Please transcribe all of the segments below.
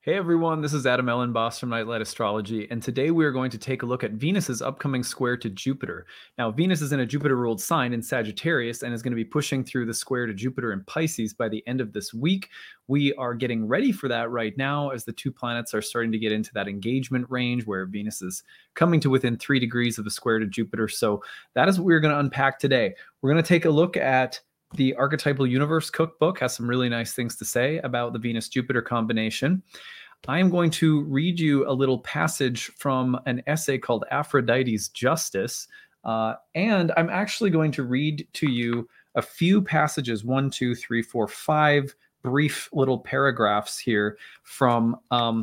Hey everyone, this is Adam Ellenboss from Nightlight Astrology, and today we are going to take a look at Venus's upcoming square to Jupiter. Now, Venus is in a Jupiter-ruled sign in Sagittarius and is going to be pushing through the square to Jupiter in Pisces by the end of this week. We are getting ready for that right now as the two planets are starting to get into that engagement range where Venus is coming to within 3 degrees of the square to Jupiter. So that is what we're going to unpack today. We're going to take a look at the Archetypal Universe Cookbook, has some really nice things to say about the Venus-Jupiter combination. I am going to read you a little passage from an essay called Aphrodite's Justice. And I'm actually going to read to you a few passages, 1, 2, 3, 4, 5 brief little paragraphs here from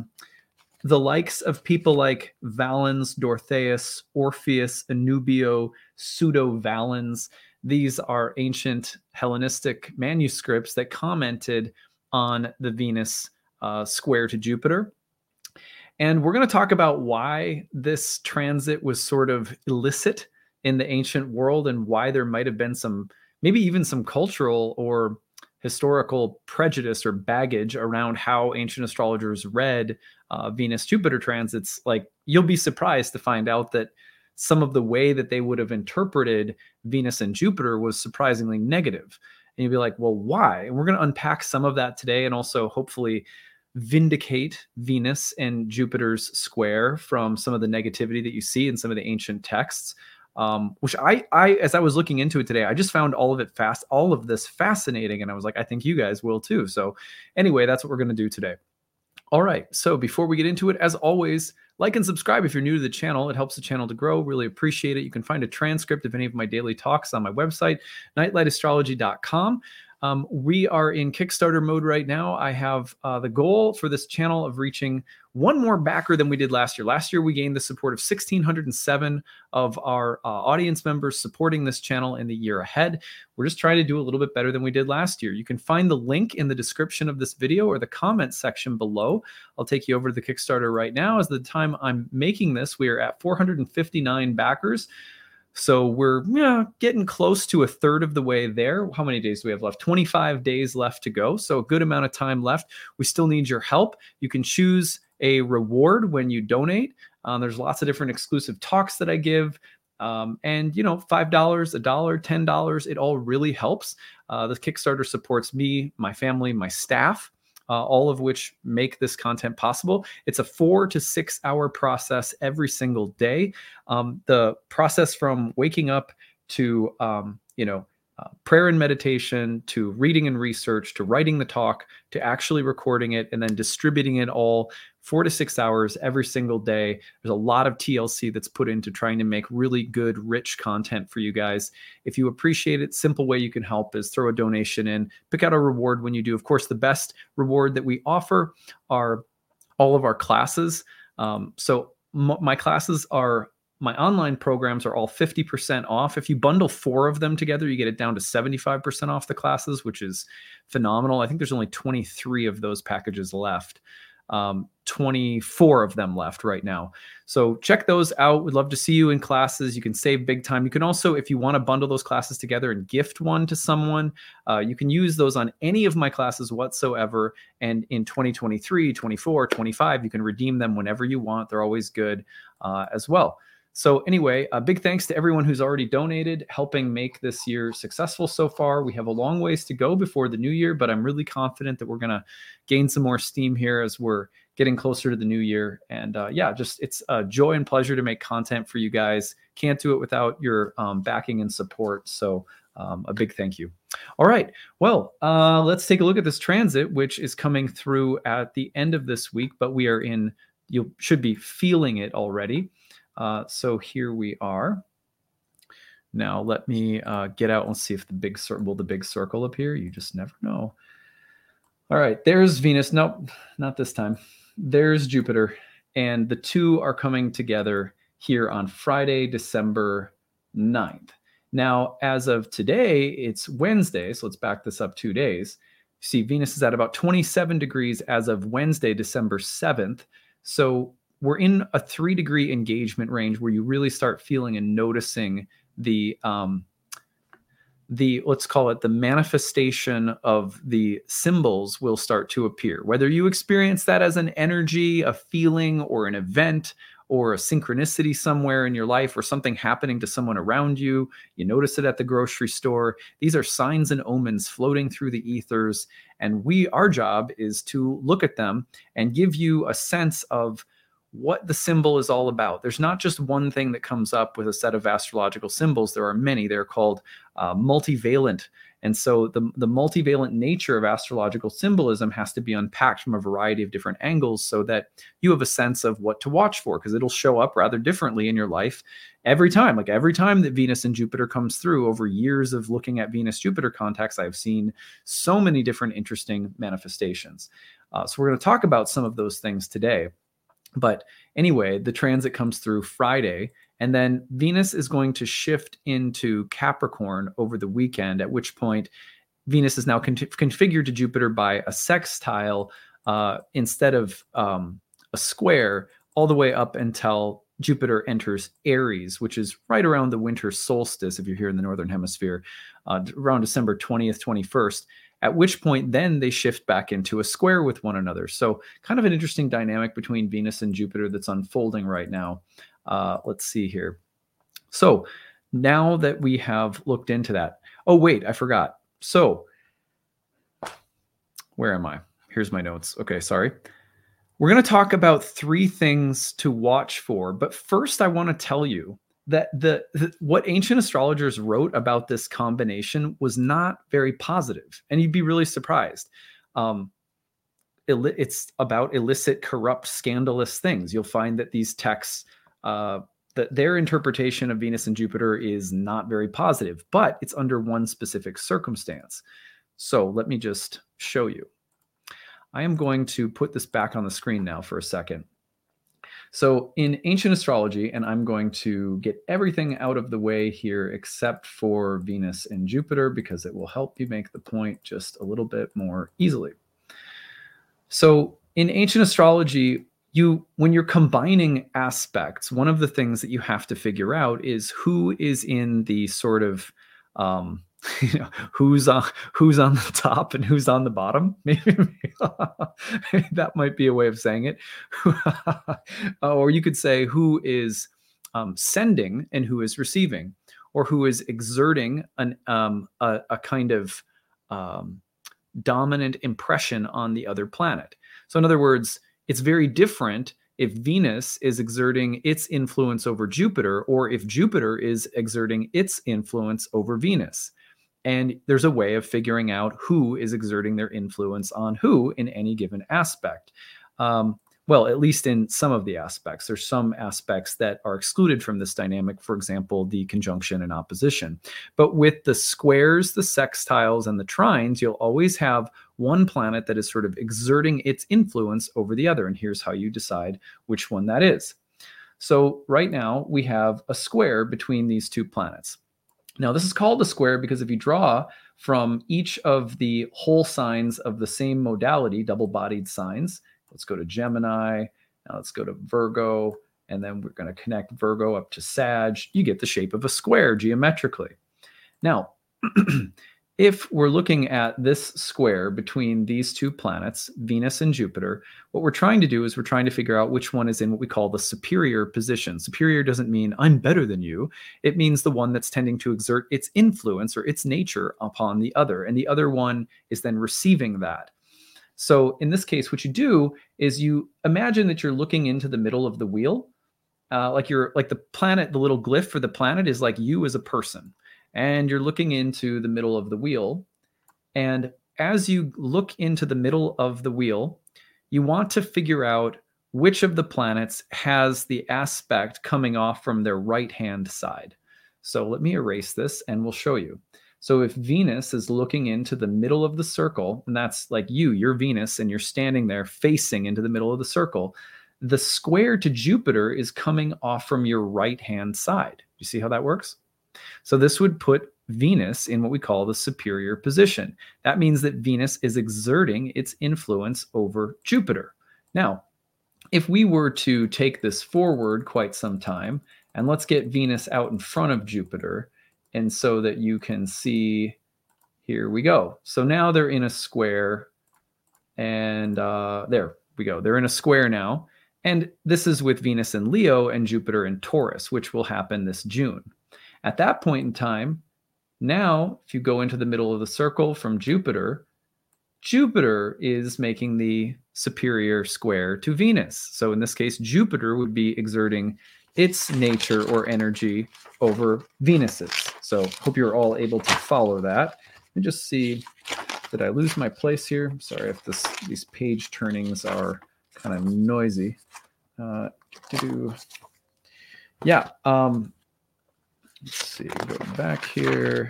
the likes of people like Valens, Dorotheus, Orpheus, Anubio, Pseudo-Valens. These are ancient Hellenistic manuscripts that commented on the Venus square to Jupiter. And we're going to talk about why this transit was sort of illicit in the ancient world and why there might have been some, maybe even some cultural or historical prejudice or baggage around how ancient astrologers read Venus-Jupiter transits. Like, you'll be surprised to find out that some of the way that they would have interpreted Venus and Jupiter was surprisingly negative. And you'll be like, well, why? And we're going to unpack some of that today and also hopefully vindicate Venus and Jupiter's square from some of the negativity that you see in some of the ancient texts. Which I, as I was looking into it today, I just found all of this fascinating. And I was like, I think you guys will too. So anyway, that's what we're going to do today. All right. So before we get into it, as always, like and subscribe if you're new to the channel. It helps the channel to grow. Really appreciate it. You can find a transcript of any of my daily talks on my website, nightlightastrology.com. We are in Kickstarter mode right now. I have the goal for this channel of reaching one more backer than we did last year. Last year, we gained the support of 1,607 of our audience members supporting this channel in the year ahead. We're just trying to do a little bit better than we did last year. You can find the link in the description of this video or the comment section below. I'll take you over to the Kickstarter right now. As the time I'm making this, we are at 459 backers. So we're getting close to a third of the way there. How many days do we have left? 25 days left to go. So a good amount of time left. We still need your help. You can choose a reward when you donate. There's lots of different exclusive talks that I give. And, $5, $1, $10, it all really helps. The Kickstarter supports me, my family, my staff. All of which make this content possible. It's a 4 to 6 hour process every single day. The process from waking up to, prayer and meditation, to reading and research, to writing the talk, to actually recording it, and then distributing it all 4 to 6 hours every single day. There's a lot of TLC that's put into trying to make really good, rich content for you guys. If you appreciate it, simple way you can help is throw a donation in, pick out a reward when you do. Of course, the best reward that we offer are all of our classes. My classes are, my online programs are all 50% off. If you bundle 4 of them together, you get it down to 75% off the classes, which is phenomenal. I think there's only 23 of those packages left. 24 of them left right now. So check those out. We'd love to see you in classes. You can save big time. You can also, if you want to bundle those classes together and gift one to someone, you can use those on any of my classes whatsoever. And in 2023, 24, 25, you can redeem them whenever you want. They're always good as well. So anyway, a big thanks to everyone who's already donated, helping make this year successful so far. We have a long ways to go before the new year, but I'm really confident that we're going to gain some more steam here as we're getting closer to the new year. And it's a joy and pleasure to make content for you guys. Can't do it without your backing and support. So a big thank you. All right. Well, let's take a look at this transit, which is coming through at the end of this week, but you should be feeling it already. So here we are. Now let me get out and see if the big circle appear. You just never know. All right, there's Venus. Nope, not this time. There's Jupiter, and the two are coming together here on Friday, December 9th. Now, as of today, it's Wednesday, so let's back this up 2 days. See, Venus is at about 27 degrees as of Wednesday, December 7th. So we're in a 3-degree engagement range where you really start feeling and noticing the let's call it the manifestation of the symbols will start to appear. Whether you experience that as an energy, a feeling, or an event, or a synchronicity somewhere in your life, or something happening to someone around you, you notice it at the grocery store. These are signs and omens floating through the ethers. And our job is to look at them and give you a sense of what the symbol is all about. There's not just one thing that comes up with a set of astrological symbols. There are many. They're called multivalent. And so the multivalent nature of astrological symbolism has to be unpacked from a variety of different angles so that you have a sense of what to watch for, because it'll show up rather differently in your life every time. Like every time that Venus and Jupiter comes through, over years of looking at Venus-Jupiter contacts, I've seen so many different interesting manifestations. So we're going to talk about some of those things today. But anyway, the transit comes through Friday, and then Venus is going to shift into Capricorn over the weekend, at which point Venus is now configured to Jupiter by a sextile instead of a square, all the way up until Jupiter enters Aries, which is right around the winter solstice, if you're here in the Northern Hemisphere, around December 20th, 21st. At which point then they shift back into a square with one another. So kind of an interesting dynamic between Venus and Jupiter that's unfolding right now. Let's see here. So now that we have looked into that. Oh, wait, I forgot. So where am I? Here's my notes. Okay, sorry. We're going to talk about 3 things to watch for. But first, I want to tell you that what ancient astrologers wrote about this combination was not very positive, and you'd be really surprised. It's about illicit, corrupt, scandalous things. You'll find that these texts, that their interpretation of Venus and Jupiter is not very positive, but it's under one specific circumstance. So let me just show you. I am going to put this back on the screen now for a second. So in ancient astrology, and I'm going to get everything out of the way here except for Venus and Jupiter, because it will help you make the point just a little bit more easily. So in ancient astrology, when you're combining aspects, one of the things that you have to figure out is who is in the sort of who's on the top and who's on the bottom. Maybe that might be a way of saying it. Or you could say who is sending and who is receiving, or who is exerting a kind of dominant impression on the other planet. So in other words, it's very different if Venus is exerting its influence over Jupiter, or if Jupiter is exerting its influence over Venus. And there's a way of figuring out who is exerting their influence on who in any given aspect. Well, at least in some of the aspects. There's some aspects that are excluded from this dynamic, for example, the conjunction and opposition. But with the squares, the sextiles, and the trines, you'll always have one planet that is sort of exerting its influence over the other. And here's how you decide which one that is. So right now we have a square between these 2 planets. Now, this is called a square because if you draw from each of the whole signs of the same modality, double-bodied signs, let's go to Gemini, now let's go to Virgo, and then we're going to connect Virgo up to Sag, you get the shape of a square geometrically. Now, if we're looking at this square between these 2 planets, Venus and Jupiter, what we're trying to do is we're trying to figure out which one is in what we call the superior position. Superior doesn't mean I'm better than you. It means the one that's tending to exert its influence or its nature upon the other. And the other one is then receiving that. So in this case, what you do is you imagine that you're looking into the middle of the wheel. Like the planet, the little glyph for the planet is like you as a person. And you're looking into the middle of the wheel. And as you look into the middle of the wheel, you want to figure out which of the planets has the aspect coming off from their right-hand side. So let me erase this and we'll show you. So if Venus is looking into the middle of the circle, and that's like you're Venus, and you're standing there facing into the middle of the circle, the square to Jupiter is coming off from your right-hand side. You see how that works? So this would put Venus in what we call the superior position. That means that Venus is exerting its influence over Jupiter. Now, if we were to take this forward quite some time, and let's get Venus out in front of Jupiter, And so that you can see, here we go. So now they're in a square, and there we go. They're in a square now. And this is with Venus in Leo and Jupiter in Taurus, which will happen this June. At that point in time, now, if you go into the middle of the circle from Jupiter, Jupiter is making the superior square to Venus. So in this case, Jupiter would be exerting its nature or energy over Venus's. So hope you're all able to follow that. Let me just see, did I lose my place here? Sorry if these page turnings are kind of noisy. Yeah. Let's see, go back here.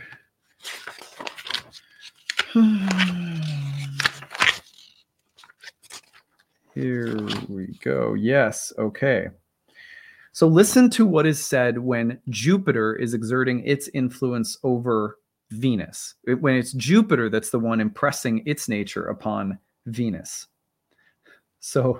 Here we go. Yes. Okay. So listen to what is said when Jupiter is exerting its influence over Venus. When it's Jupiter that's the one impressing its nature upon Venus. So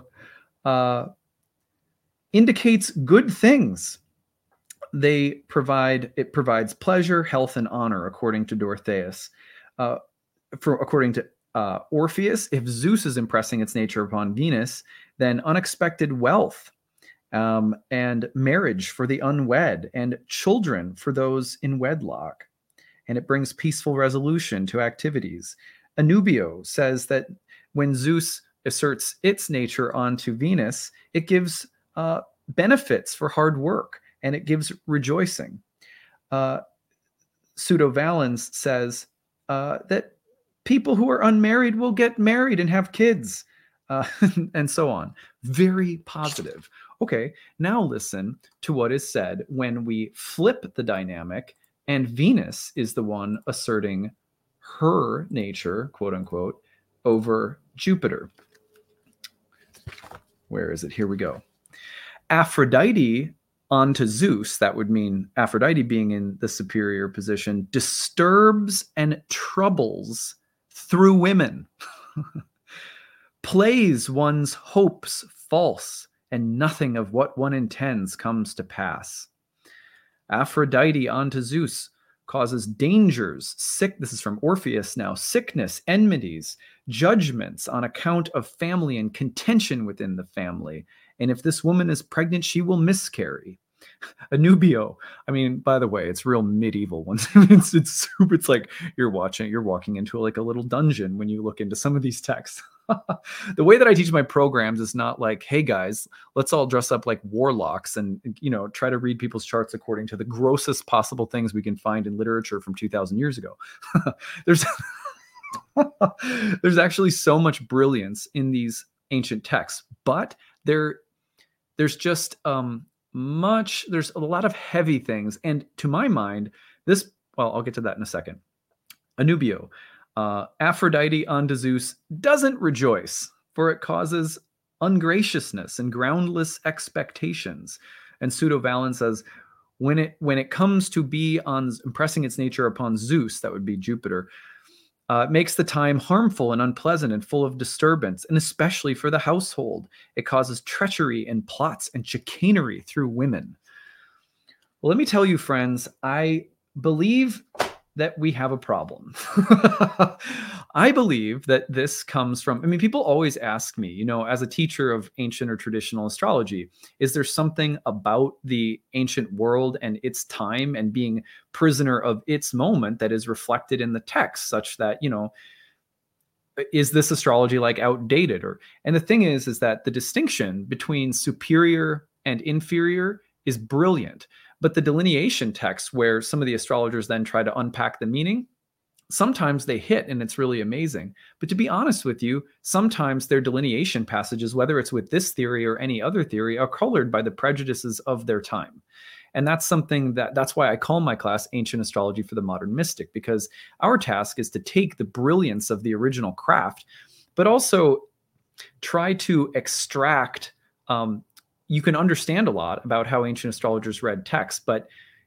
indicates good things. It provides pleasure, health, and honor, according to Dorotheus. According to Orpheus, if Zeus is impressing its nature upon Venus, then unexpected wealth and marriage for the unwed and children for those in wedlock. And it brings peaceful resolution to activities. Anubio says that when Zeus asserts its nature onto Venus, it gives benefits for hard work and it gives rejoicing. Pseudo-Valens says that people who are unmarried will get married and have kids, and so on. Very positive. Okay, now listen to what is said when we flip the dynamic and Venus is the one asserting her nature, quote unquote, over Jupiter. Where is it? Here we go. Aphrodite onto Zeus, that would mean Aphrodite being in the superior position, disturbs and troubles through women, plays one's hopes false, and nothing of what one intends comes to pass. Aphrodite onto Zeus causes dangers, this is from Orpheus now, sickness, enmities, judgments on account of family and contention within the family. And if this woman is pregnant, she will miscarry. Anubio, I mean, by the way, it's real medieval ones. It's super. It's like you're walking into like a little dungeon when you look into some of these texts. The way that I teach my programs is not like, hey guys, let's all dress up like warlocks and try to read people's charts according to the grossest possible things we can find in literature from 2,000 years ago. There's actually so much brilliance in these ancient texts, but there's just there's a lot of heavy things. And to my mind, I'll get to that in a second. Anubio, Aphrodite onto Zeus doesn't rejoice, for it causes ungraciousness and groundless expectations. And Pseudo-Valens says, when it comes to be on impressing its nature upon Zeus, that would be Jupiter, it makes the time harmful and unpleasant and full of disturbance, and especially for the household. It causes treachery and plots and chicanery through women. Well, let me tell you, friends, I believe that we have a problem. I believe that this comes from, people always ask me, as a teacher of ancient or traditional astrology, is there something about the ancient world and its time and being prisoner of its moment that is reflected in the text, such that, is this astrology like outdated? And the thing is that the distinction between superior and inferior is brilliant. But the delineation texts, where some of the astrologers then try to unpack the meaning, sometimes they hit and it's really amazing. But to be honest with you, sometimes their delineation passages, whether it's with this theory or any other theory, are colored by the prejudices of their time. And that's that's why I call my class Ancient Astrology for the Modern Mystic, because our task is to take the brilliance of the original craft, but also try to extract, you can understand a lot about how ancient astrologers read texts, but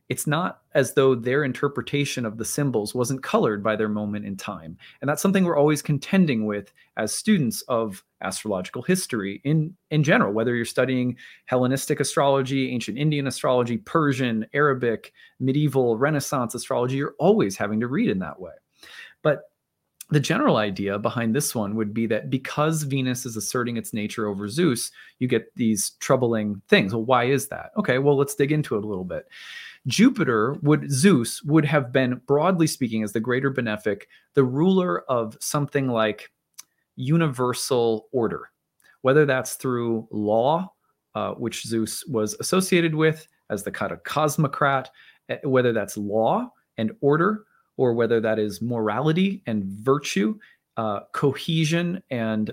it's not as though their interpretation of the symbols wasn't colored by their moment in time. And that's something we're always contending with as students of astrological history in general, whether you're studying Hellenistic astrology, ancient Indian astrology, Persian, Arabic, medieval, Renaissance astrology, you're always having to read in that way. But the general idea behind this one would be that because Venus is asserting its nature over Zeus, you get these troubling things. Well, why is that? Okay, well, let's dig into it a little bit. Zeus would have been, broadly speaking, as the greater benefic, the ruler of something like universal order, whether that's through law, which Zeus was associated with as the kind of cosmocrat, whether that's law and order, or whether that is morality and virtue, cohesion and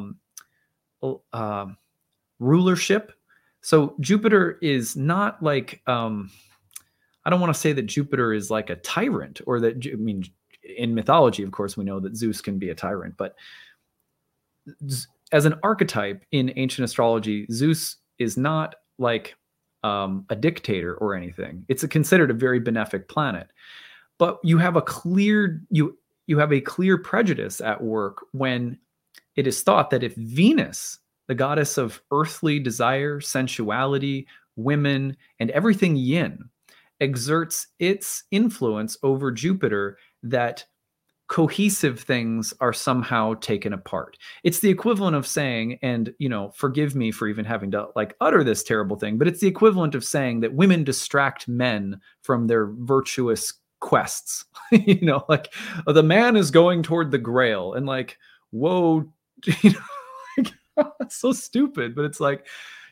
rulership. So Jupiter is not like, I don't want to say that Jupiter is like a tyrant, or that, I mean, in mythology, of course, we know that Zeus can be a tyrant, but as an archetype in ancient astrology, Zeus is not like a dictator or anything. It's considered a very benefic planet. But you have a clear prejudice at work when it is thought that if Venus, the goddess of earthly desire, sensuality, women, and everything yin, exerts its influence over Jupiter, that cohesive things are somehow taken apart. It's the equivalent of saying, and forgive me for even having to like utter this terrible thing, but it's the equivalent of saying that women distract men from their virtuous quests. Like the man is going toward the grail, and like, whoa, it's so stupid, but it's like,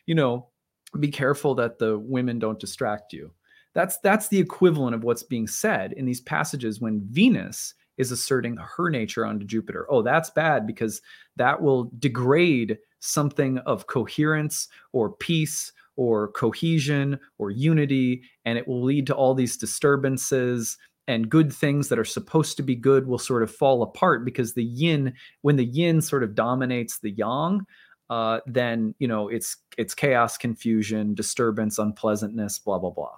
be careful that the women don't distract you. That's the equivalent of what's being said in these passages when Venus is asserting her nature onto Jupiter. Oh, that's bad because that will degrade something of coherence or peace or cohesion or unity, and it will lead to all these disturbances, and good things that are supposed to be good will sort of fall apart because when the yin sort of dominates the yang, then it's chaos, confusion, disturbance, unpleasantness, blah blah blah.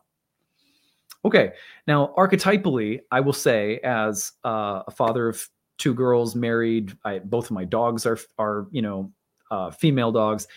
Okay, now archetypally, I will say, as a father of two girls, married, both of my dogs are female dogs.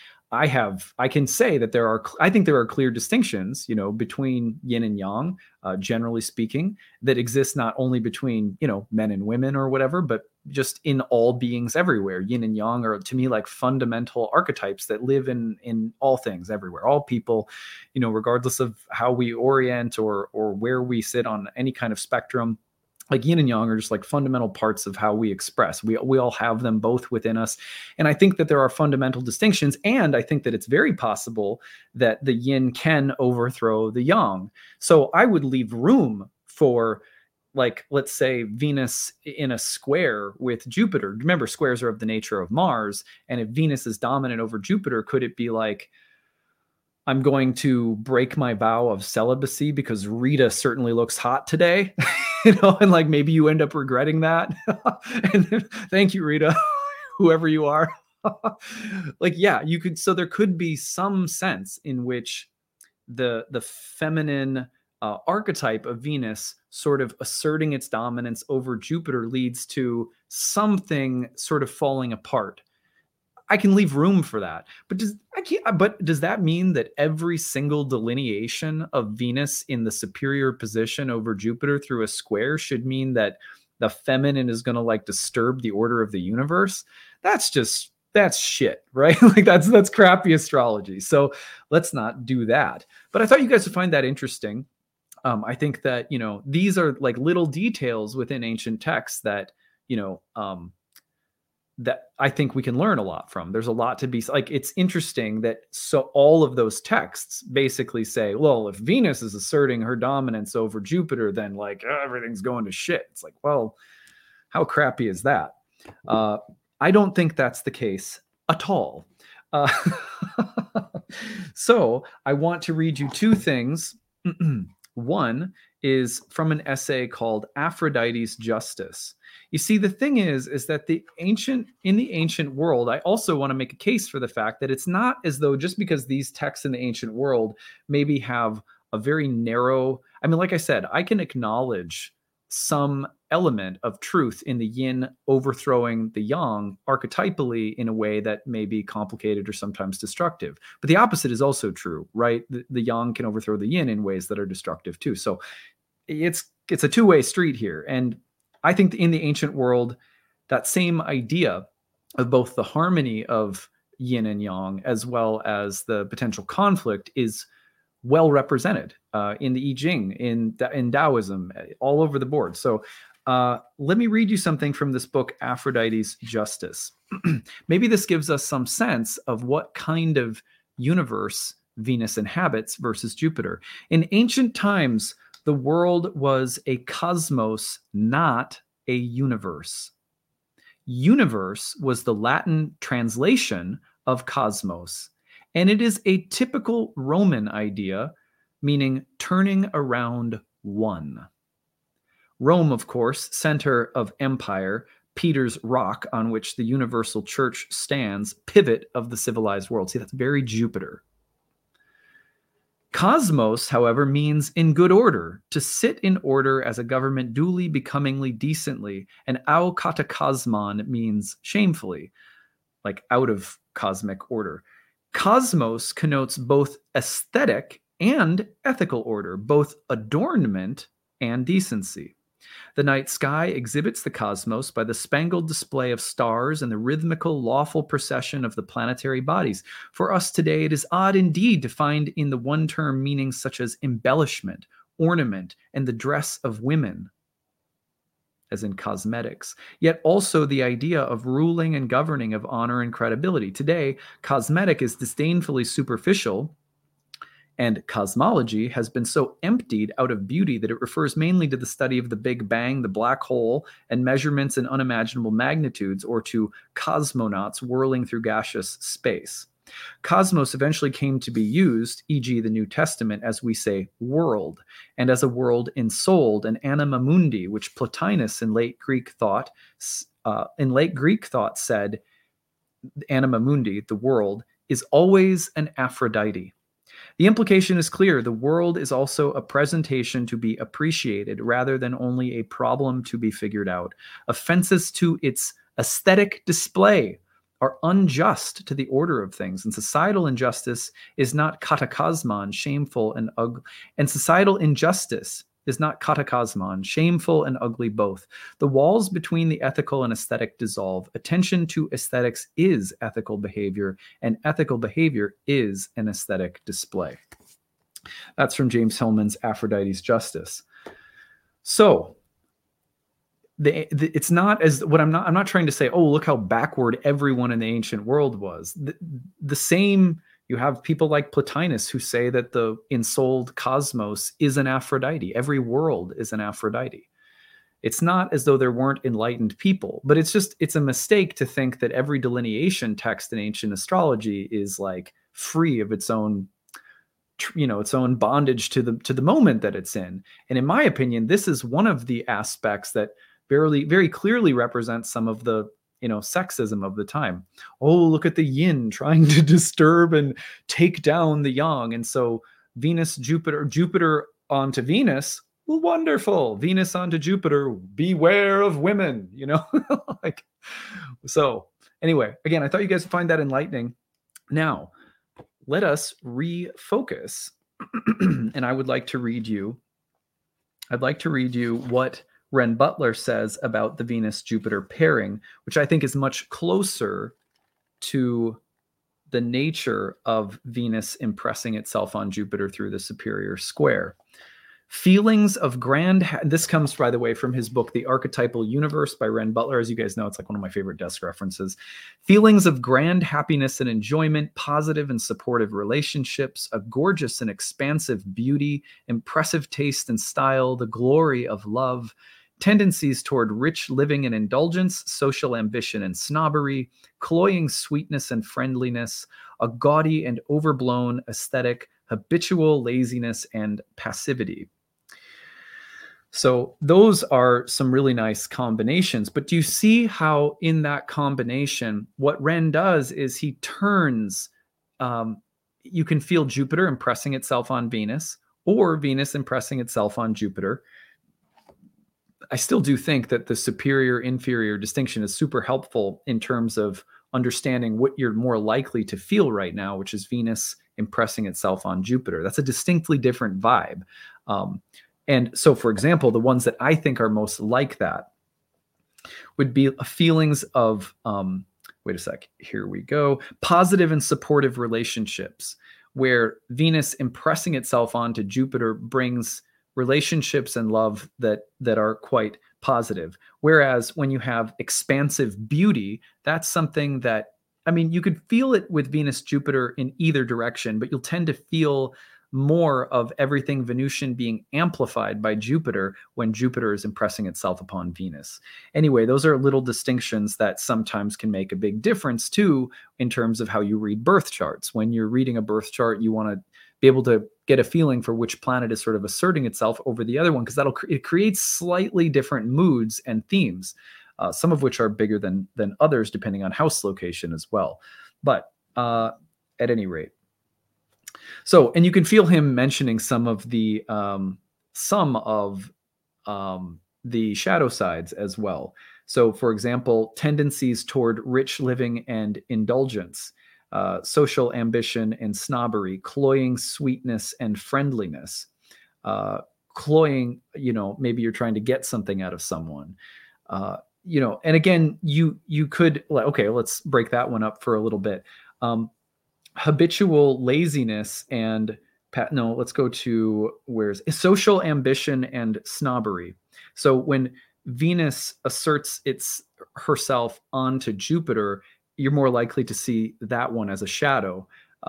I can say that I think there are clear distinctions, between yin and yang, generally speaking, that exist not only between, men and women or whatever, but just in all beings everywhere. Yin and yang are, to me, like fundamental archetypes that live in all things everywhere, all people, regardless of how we orient or where we sit on any kind of spectrum. Like yin and yang are just like fundamental parts of how we express. We all have them both within us. And I think that there are fundamental distinctions. And I think that it's very possible that the yin can overthrow the yang. So I would leave room for, like, let's say Venus in a square with Jupiter. Remember, squares are of the nature of Mars. And if Venus is dominant over Jupiter, could it be like, I'm going to break my vow of celibacy because Rita certainly looks hot today, and like maybe you end up regretting that. And thank you, Rita, whoever you are. Like, yeah, you could. So there could be some sense in which the feminine archetype of Venus sort of asserting its dominance over Jupiter leads to something sort of falling apart. I can leave room for that. But does that mean that every single delineation of Venus in the superior position over Jupiter through a square should mean that the feminine is going to like disturb the order of the universe? That's shit, right? Like that's crappy astrology. So let's not do that. But I thought you guys would find that interesting. I think that, these are like little details within ancient texts that, that I think we can learn a lot from. There's a lot to be like, it's interesting that so all of those texts basically say, well, if Venus is asserting her dominance over Jupiter, then like everything's going to shit. It's like, well, how crappy is that? I don't think that's the case at all. So I want to read you two things. One is from an essay called Aphrodite's Justice. You see, the thing is that in the ancient world, I also want to make a case for the fact that it's not as though just because these texts in the ancient world maybe have a very narrow, I mean, like I said, I can acknowledge some element of truth in the yin overthrowing the yang archetypally in a way that may be complicated or sometimes destructive. But the opposite is also true, right? The yang can overthrow the yin in ways that are destructive too. So it's a two-way street here. And I think in the ancient world, that same idea of both the harmony of yin and yang as well as the potential conflict is well represented in the I Ching, in Taoism, all over the board. So let me read you something from this book, Aphrodite's Justice. Maybe this gives us some sense of what kind of universe Venus inhabits versus Jupiter. In ancient times, the world was a cosmos, not a universe. Universe was the Latin translation of cosmos, and it is a typical Roman idea, meaning turning around one. Rome, of course, center of empire, Peter's rock on which the universal church stands, pivot of the civilized world. See, that's very Jupiter. Cosmos, however, means in good order, to sit in order as a government duly, becomingly, decently, and au katakosmon means shamefully, like out of cosmic order. Cosmos connotes both aesthetic and ethical order, both adornment and decency. The night sky exhibits the cosmos by the spangled display of stars and the rhythmical, lawful procession of the planetary bodies. For us today, it is odd indeed to find in the one term meanings such as embellishment, ornament, and the dress of women, as in cosmetics, yet also the idea of ruling and governing, of honor and credibility. Today, cosmetic is disdainfully superficial, and cosmology has been so emptied out of beauty that it refers mainly to the study of the Big Bang, the black hole, and measurements in unimaginable magnitudes, or to cosmonauts whirling through gaseous space. Cosmos eventually came to be used, e.g. the New Testament, as we say, world, and as a world ensouled, an anima mundi, which Plotinus in late Greek thought said, anima mundi, the world, is always an Aphrodite. The implication is clear. The world is also a presentation to be appreciated rather than only a problem to be figured out. Offenses to its aesthetic display are unjust to the order of things, and societal injustice is not katakosmon, shameful and ugly. And societal injustice is not katakosmon, shameful and ugly both. The walls between the ethical and aesthetic dissolve. Attention to aesthetics is ethical behavior, and ethical behavior is an aesthetic display. That's from James Hillman's Aphrodite's Justice. So it's not as what I'm not trying to say, oh, look how backward everyone in the ancient world was. The same, you have people like Plotinus who say that the ensouled cosmos is an Aphrodite. Every world is an Aphrodite. It's not as though there weren't enlightened people, but it's a mistake to think that every delineation text in ancient astrology is like free of its own, its own bondage to the moment that it's in. And in my opinion, this is one of the aspects that very clearly represents some of the sexism of the time. Oh, look at the yin trying to disturb and take down the yang. And so Jupiter onto Venus, well, wonderful. Venus onto Jupiter, beware of women, like, so anyway, again, I thought you guys would find that enlightening. Now, let us refocus. And I'd like to read you what Ren Butler says about the Venus-Jupiter pairing, which I think is much closer to the nature of Venus impressing itself on Jupiter through the superior square. Feelings of this comes, by the way, from his book, The Archetypal Universe by Ren Butler. As you guys know, it's like one of my favorite desk references. Feelings of grand happiness and enjoyment, positive and supportive relationships, a gorgeous and expansive beauty, impressive taste and style, the glory of love, tendencies toward rich living and indulgence, social ambition and snobbery, cloying sweetness and friendliness, a gaudy and overblown aesthetic, habitual laziness and passivity. So those are some really nice combinations. But do you see how in that combination, what Ren does is he turns, you can feel Jupiter impressing itself on Venus, or Venus impressing itself on Jupiter. I still do think that the superior inferior distinction is super helpful in terms of understanding what you're more likely to feel right now, which is Venus impressing itself on Jupiter. That's a distinctly different vibe. And so, for example, the ones that I think are most like that would be feelings of, wait a sec, here we go, positive and supportive relationships, where Venus impressing itself onto Jupiter brings relationships and love that are quite positive. Whereas when you have expansive beauty, that's something that, I mean, you could feel it with Venus, Jupiter in either direction, but you'll tend to feel more of everything Venusian being amplified by Jupiter when Jupiter is impressing itself upon Venus. Anyway, those are little distinctions that sometimes can make a big difference too in terms of how you read birth charts. When you're reading a birth chart, you want to be able to get a feeling for which planet is sort of asserting itself over the other one, because it creates slightly different moods and themes, some of which are bigger than others depending on house location as well. But at any rate, so, and you can feel him mentioning some of the shadow sides as well. So, for example, tendencies toward rich living and indulgence, social ambition and snobbery, cloying sweetness and friendliness, cloying, maybe you're trying to get something out of someone, and again, you could, okay, let's break that one up for a little bit. Habitual laziness and let's go to where's social ambition and snobbery. So when Venus asserts herself onto Jupiter, you're more likely to see that one as a shadow.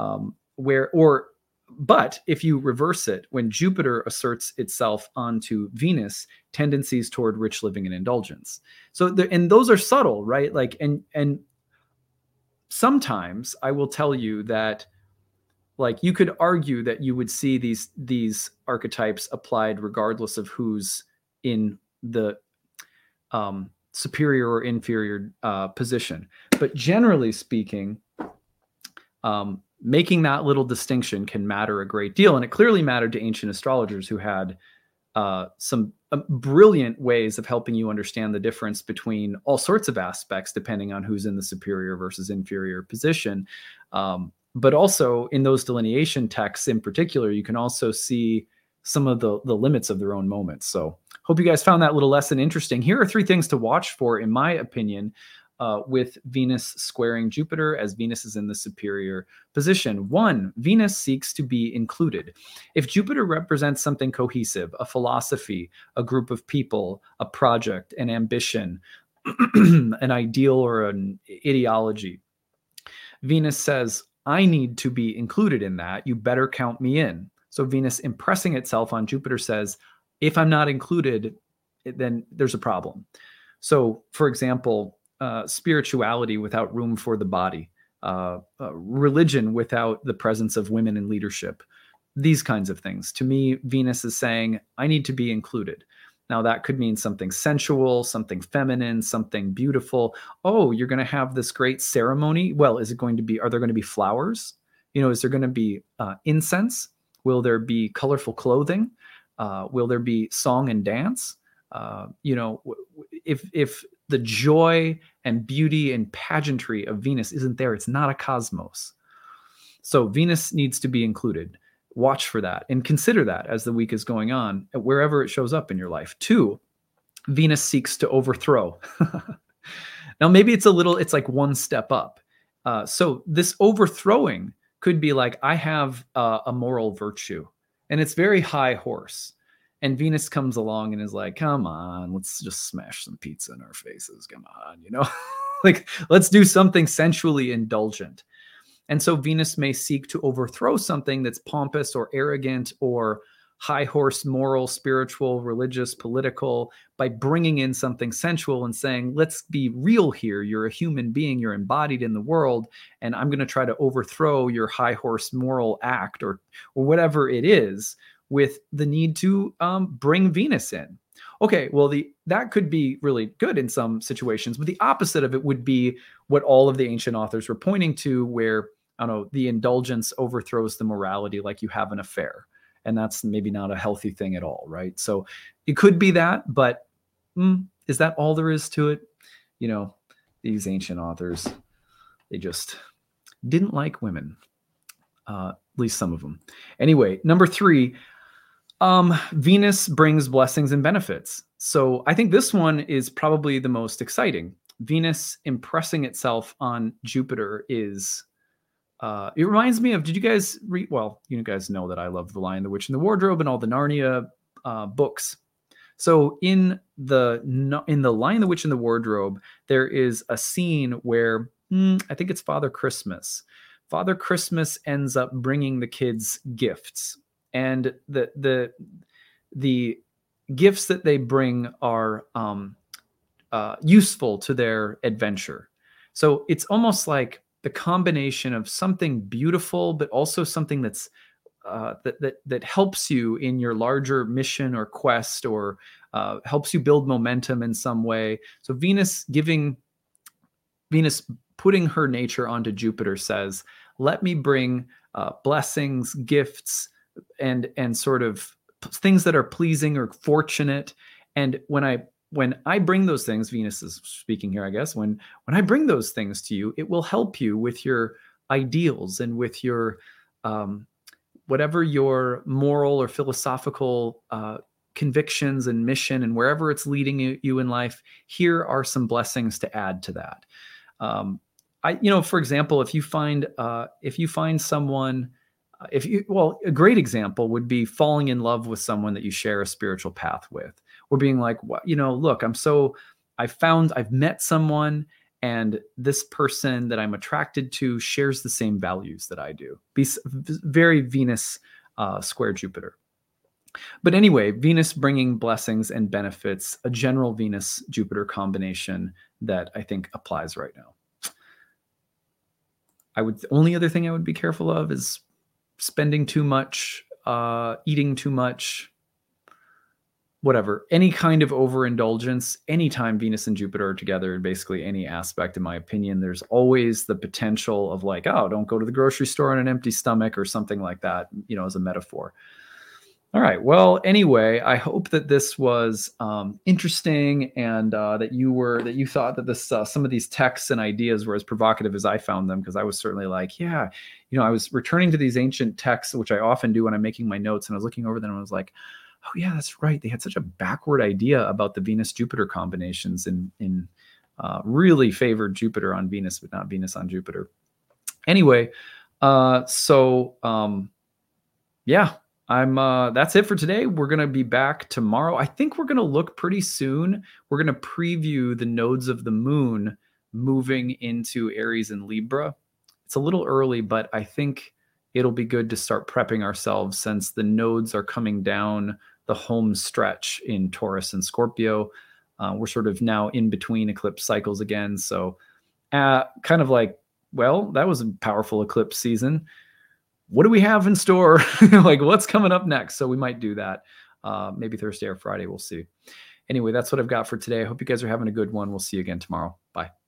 But if you reverse it, when Jupiter asserts itself onto Venus, tendencies toward rich living and indulgence. So and those are subtle, right? Like, and sometimes I will tell you that, like, you could argue that you would see these archetypes applied regardless of who's in the superior or inferior position. But generally speaking, making that little distinction can matter a great deal. And it clearly mattered to ancient astrologers who had some brilliant ways of helping you understand the difference between all sorts of aspects, depending on who's in the superior versus inferior position. But also in those delineation texts in particular, you can also see some of the limits of their own moments. So hope you guys found that little lesson interesting. Here are 3 things to watch for, in my opinion, with Venus squaring Jupiter as Venus is in the superior position. 1, Venus seeks to be included. If Jupiter represents something cohesive, a philosophy, a group of people, a project, an ambition, an ideal or an ideology, Venus says, I need to be included in that. You better count me in. So Venus impressing itself on Jupiter says, if I'm not included, then there's a problem. So, for example, spirituality without room for the body, religion without the presence of women in leadership, these kinds of things. To me, Venus is saying, I need to be included. Now, that could mean something sensual, something feminine, something beautiful. Oh, you're going to have this great ceremony. Well, are there going to be flowers? Is there going to be incense? Will there be colorful clothing? Will there be song and dance? If the joy and beauty and pageantry of Venus isn't there, it's not a cosmos. So Venus needs to be included. Watch for that and consider that as the week is going on, wherever it shows up in your life. 2, Venus seeks to overthrow. Now, maybe it's like one step up. So this overthrowing could be like, I have a moral virtue and it's very high horse. And Venus comes along and is like, come on, let's just smash some pizza in our faces. Come on, like, let's do something sensually indulgent. And so Venus may seek to overthrow something that's pompous or arrogant or high horse, moral, spiritual, religious, political, by bringing in something sensual and saying, let's be real here. You're a human being. You're embodied in the world. And I'm going to try to overthrow your high horse moral act or whatever it is, with the need to bring Venus in. Okay, well, that could be really good in some situations, but the opposite of it would be what all of the ancient authors were pointing to, where, I don't know, the indulgence overthrows the morality, like you have an affair. And that's maybe not a healthy thing at all, right? So it could be that, but is that all there is to it? You know, these ancient authors, they just didn't like women, at least some of them. Anyway, number 3, Venus brings blessings and benefits. So I think this one is probably the most exciting. Venus impressing itself on Jupiter is, it reminds me of, did you guys read, well, you guys know that I love The Lion, the Witch, and the Wardrobe and all the Narnia books. So in the Lion, the Witch, and the Wardrobe, there is a scene where I think it's Father Christmas. Father Christmas ends up bringing the kids gifts, and the gifts that they bring are useful to their adventure. So it's almost like the combination of something beautiful, but also something that's that helps you in your larger mission or quest, or helps you build momentum in some way. So Venus putting her nature onto Jupiter says, let me bring blessings, gifts, and sort of things that are pleasing or fortunate. And when I bring those things, Venus is speaking here, I guess, when I bring those things to you, it will help you with your ideals and with your whatever your moral or philosophical convictions and mission, and wherever it's leading you in life. Here are some blessings to add to that. For example, if you find someone, a great example would be falling in love with someone that you share a spiritual path with, or being like, look, I've met someone, and this person that I'm attracted to shares the same values that I do. Be very Venus square Jupiter. But anyway, Venus bringing blessings and benefits, a general Venus-Jupiter combination that I think applies right now. The only other thing I would be careful of is spending too much, eating too much, whatever, any kind of overindulgence. Anytime Venus and Jupiter are together in basically any aspect, in my opinion, there's always the potential of like, oh, don't go to the grocery store on an empty stomach or something like that, as a metaphor. All right. Well, anyway, I hope that this was interesting, and that you thought that this some of these texts and ideas were as provocative as I found them, because I was certainly like, yeah, I was returning to these ancient texts, which I often do when I'm making my notes, and I was looking over them and I was like, oh yeah, that's right. They had such a backward idea about the Venus-Jupiter combinations, in really favored Jupiter on Venus, but not Venus on Jupiter. Anyway, yeah. That's it for today. We're going to be back tomorrow. I think we're going to look pretty soon. We're going to preview the nodes of the moon moving into Aries and Libra. It's a little early, but I think it'll be good to start prepping ourselves, since the nodes are coming down the home stretch in Taurus and Scorpio. We're sort of now in between eclipse cycles again. So kind of like, well, that was a powerful eclipse season. What do we have in store? Like, what's coming up next? So we might do that maybe Thursday or Friday. We'll see. Anyway, that's what I've got for today. I hope you guys are having a good one. We'll see you again tomorrow. Bye.